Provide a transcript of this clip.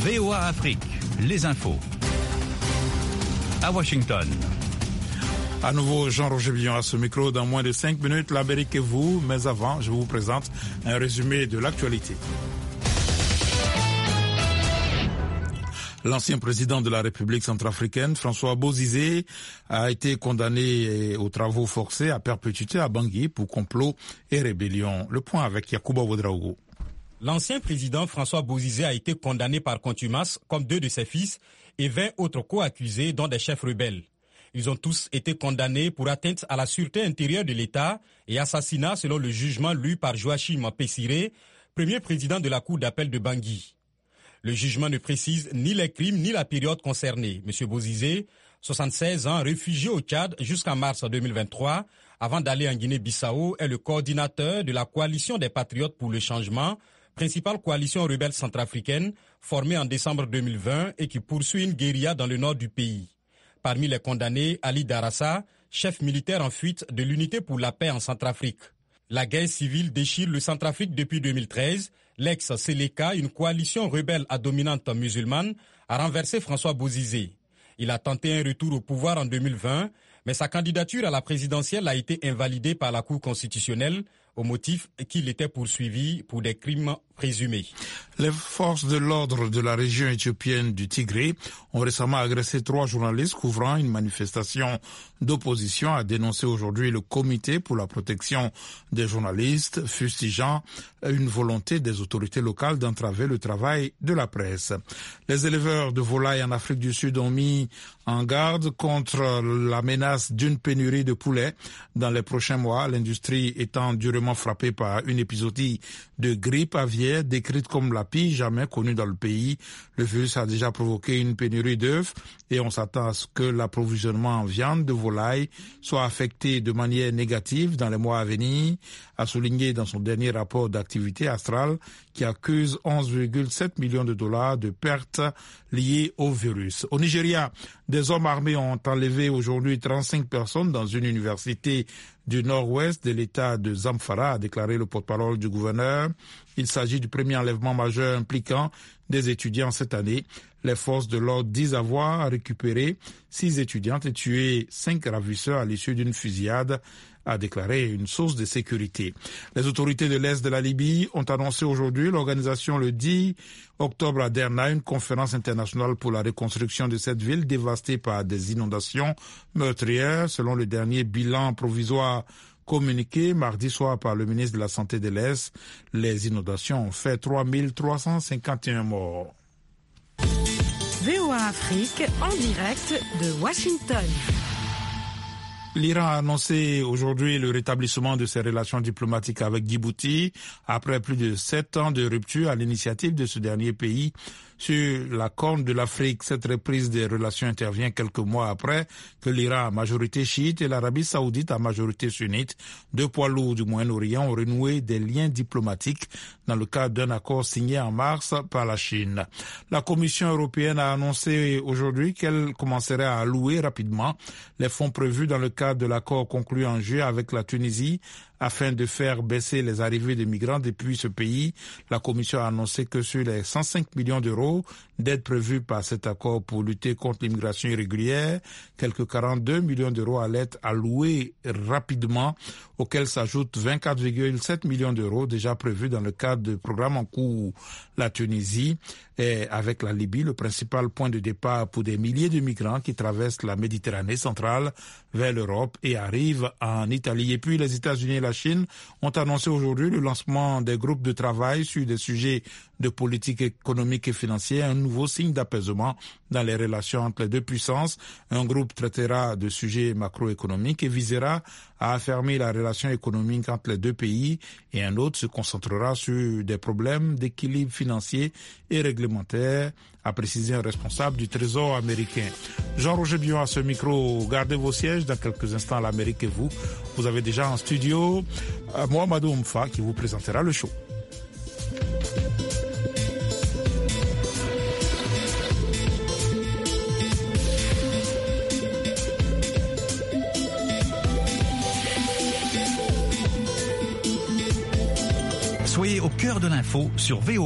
VOA Afrique, les infos. À Washington. À nouveau, Jean-Roger Billon à ce micro. Dans moins de 5 minutes, l'Amérique et vous. Mais avant, je vous présente un résumé de l'actualité. L'ancien président de la République centrafricaine, François Bozizé, a été condamné aux travaux forcés à perpétuité à Bangui pour complot et rébellion. Le point avec Yacouba Ouedraogo. L'ancien président François Bozizé a été condamné par contumace, comme 2 de ses fils, et 20 autres co-accusés, dont des chefs rebelles. Ils ont tous été condamnés pour atteinte à la sûreté intérieure de l'État et assassinat selon le jugement lu par Joachim Pessiré, premier président de la Cour d'appel de Bangui. Le jugement ne précise ni les crimes ni la période concernée. M. Bozizé, 76 ans, réfugié au Tchad jusqu'en mars 2023, avant d'aller en Guinée-Bissau, est le coordinateur de la coalition des Patriotes pour le changement, principale coalition rebelle centrafricaine, formée en décembre 2020 et qui poursuit une guérilla dans le nord du pays. Parmi les condamnés, Ali Darassa, chef militaire en fuite de l'Unité pour la paix en Centrafrique. La guerre civile déchire le Centrafrique depuis 2013. L'ex-Seleka, une coalition rebelle à dominante musulmane, a renversé François Bozizé. Il a tenté un retour au pouvoir en 2020, mais sa candidature à la présidentielle a été invalidée par la Cour constitutionnelle au motif qu'il était poursuivi pour des crimes présumés. Les forces de l'ordre de la région éthiopienne du Tigré ont récemment agressé 3 journalistes couvrant une manifestation d'opposition, a dénoncé aujourd'hui le comité pour la protection des journalistes, fustigeant une volonté des autorités locales d'entraver le travail de la presse. Les éleveurs de volailles en Afrique du Sud ont mis en garde contre la menace d'une pénurie de poulets dans les prochains mois, l'industrie étant durement frappée par une épisodie de grippe aviaire décrite comme la pire jamais connue dans le pays. Le virus a déjà provoqué une pénurie d'œufs et on s'attend à ce que l'approvisionnement en viande de volaille soit affecté de manière négative dans les mois à venir, a souligné dans son dernier rapport d'activité Astral qui accuse 11,7 millions de dollars de pertes liées au virus. Au Nigeria, des hommes armés ont enlevé aujourd'hui 35 personnes dans une université du nord-ouest de l'état de Zamfara, a déclaré le porte-parole du gouverneur. Il s'agit du premier enlèvement majeur impliquant des étudiants cette année. Les forces de l'ordre disent avoir récupéré 6 étudiantes et tué 5 ravisseurs à l'issue d'une fusillade, a déclaré une source de sécurité. Les autorités de l'Est de la Libye ont annoncé aujourd'hui l'organisation le 10 octobre à Derna, une conférence internationale pour la reconstruction de cette ville dévastée par des inondations meurtrières, selon le dernier bilan provisoire communiqué mardi soir par le ministre de la Santé de l'Est. Les inondations ont fait 3351 morts. VOA Afrique en direct de Washington. L'Iran a annoncé aujourd'hui le rétablissement de ses relations diplomatiques avec Djibouti après plus de 7 ans de rupture à l'initiative de ce dernier pays sur la Corne de l'Afrique. Cette reprise des relations intervient quelques mois après que l'Iran à majorité chiite et l'Arabie saoudite à majorité sunnite, 2 poids lourds du Moyen-Orient, ont renoué des liens diplomatiques dans le cadre d'un accord signé en mars par la Chine. La Commission européenne a annoncé aujourd'hui qu'elle commencerait à allouer rapidement les fonds prévus dans le cadre de l'accord conclu en juillet avec la Tunisie afin de faire baisser les arrivées de migrants depuis ce pays. La Commission a annoncé que sur les 105 millions d'euros d'aide prévue par cet accord pour lutter contre l'immigration irrégulière, quelques 42 millions d'euros allaient être alloués rapidement, auxquels s'ajoutent 24,7 millions d'euros déjà prévus dans le cadre du programme en cours. La Tunisie est, avec la Libye, le principal point de départ pour des milliers de migrants qui traversent la Méditerranée centrale vers l'Europe et arrivent en Italie. Et puis les États-Unis et la Chine ont annoncé aujourd'hui le lancement des groupes de travail sur des sujets de politique économique et financière, un nouveau signe d'apaisement dans les relations entre les deux puissances. Un groupe traitera de sujets macroéconomiques et visera à affermir la relation économique entre les deux pays, et un autre se concentrera sur des problèmes d'équilibre financier et réglementaire, a précisé un responsable du Trésor américain. Jean-Roger Billon à ce micro. Gardez vos sièges. Dans quelques instants, l'Amérique et vous. Vous avez déjà en studio Mohamedou Mfa qui vous présentera le show. Soyez au cœur de l'info sur VOA.